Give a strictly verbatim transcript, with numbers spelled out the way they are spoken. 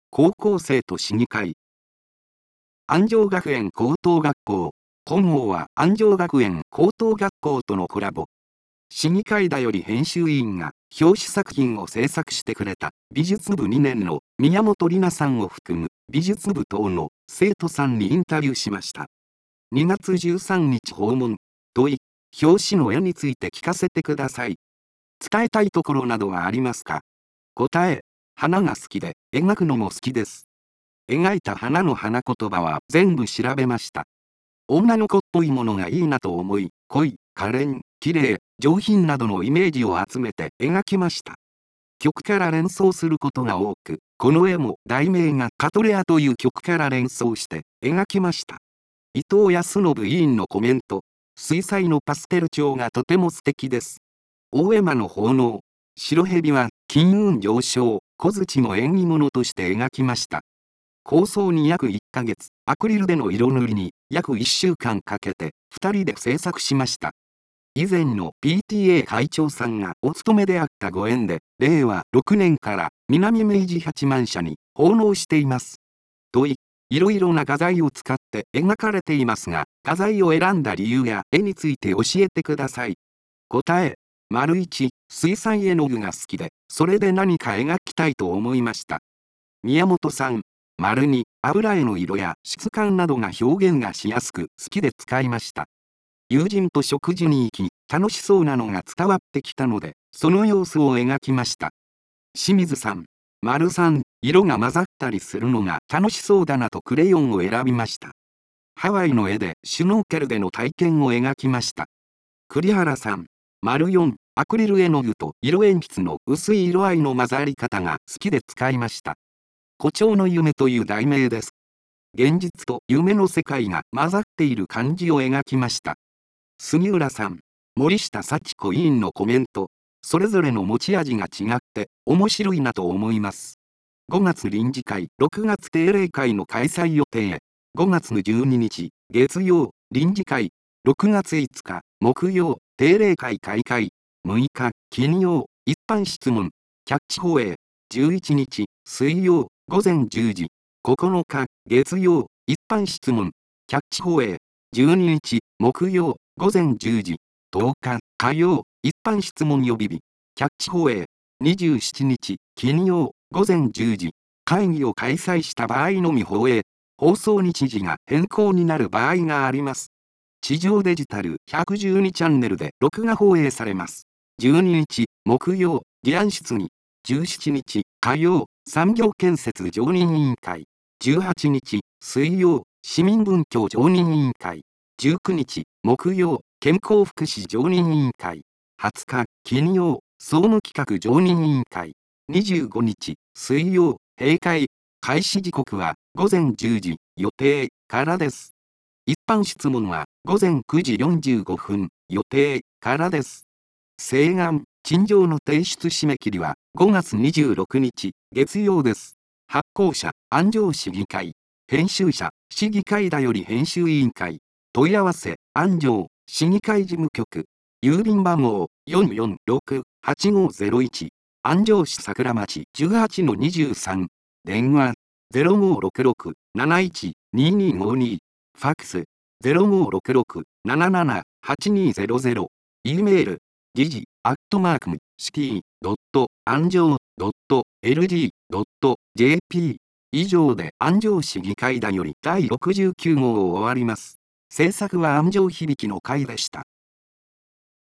高校生と市議会。安城学園高等学校。本号は安城学園高等学校とのコラボ。市議会だより編集委員が表紙作品を制作してくれた美術部にねんの宮本里奈さんを含む美術部等の生徒さんにインタビューしました。にがつじゅうさんにち訪問。問い、表紙の絵について聞かせてください。伝えたいところなどはありますか？答え、花が好きで、描くのも好きです。描いた花の花言葉は全部調べました。女の子っぽいものがいいなと思い、恋、可憐、綺麗、上品などのイメージを集めて描きました。曲から連想することが多く、この絵も題名がカトレアという曲から連想して描きました。伊藤康信委員のコメント、水彩のパステル調がとても素敵です。大絵馬の奉納、白蛇は金運上昇、小槌の縁起物として描きました。構想に約いっかげつ、アクリルでの色塗りに約いっしゅうかんかけてふたりで制作しました。以前の ピーティーエー 会長さんがお勤めであったご縁で、れいわろくねんから南明治八幡社に奉納しています。問い、いろいろな画材を使って描かれていますが、画材を選んだ理由や絵について教えてください。答え、丸いち、水彩絵の具が好きで、それで何か描きたいと思いました。宮本さん、丸に、油絵の色や質感などが表現がしやすく好きで使いました。友人と食事に行き、楽しそうなのが伝わってきたので、その様子を描きました。清水さん、丸さん、色が混ざったりするのが楽しそうだなとクレヨンを選びました。ハワイの絵でシュノーケルでの体験を描きました。栗原さん、丸よん、アクリル絵の具と色鉛筆の薄い色合いの混ざり方が好きで使いました。胡蝶の夢という題名です。現実と夢の世界が混ざっている感じを描きました。杉浦さん、森下幸子委員のコメント、それぞれの持ち味が違って面白いなと思います。ごがつ臨時会、ろくがつ定例会の開催予定。ごがつじゅうににち、月曜、臨時会、ろくがついつか、木曜、定例会開会、むいか、金曜、一般質問、キャッチ放映、じゅういちにち、水曜、ごぜんじゅうじ、ここのか、月曜、一般質問、キャッチ放映、じゅうににち、木曜、ごぜんじゅうじ、とおか、火曜、一般質問予備日、キャッチ放映、にじゅうしちにち、金曜、ごぜんじゅうじ、会議を開催した場合のみ放映、放送日時が変更になる場合があります。地上デジタルひゃくじゅうにチャンネルで録画放映されます。じゅうににち、木曜、議案質疑。じゅうしちにち、火曜、産業建設常任委員会。じゅうはちにち、水曜、市民文教常任委員会。じゅうくにち、木曜、健康福祉常任委員会。はつか、金曜、総務企画常任委員会。にじゅうごにち、水曜、閉会。開始時刻はごぜんじゅうじ予定からです。一般質問はごぜんくじよんじゅうごふん予定からです。請願、陳情の提出締め切りはごがつにじゅうろくにち月曜です。発行者、安城市議会。編集者、市議会だより編集委員会。問い合わせ、安城市議会事務局。郵便番号 よんよんろくはちごゼロいち。安城市桜町 じゅうはちのにじゅうさん。電話 ゼロごろくろくなないちににごに。ファックス ゼロごろくろくななななはちにゼロゼロ。E メール、時事、アットマーク、シティ、ドット、安城、ドット、エルディー、ドット、ジェーピー。以上で安城市議会だよりだいろくじゅうきゅうごうを終わります。制作は安城響の会でした。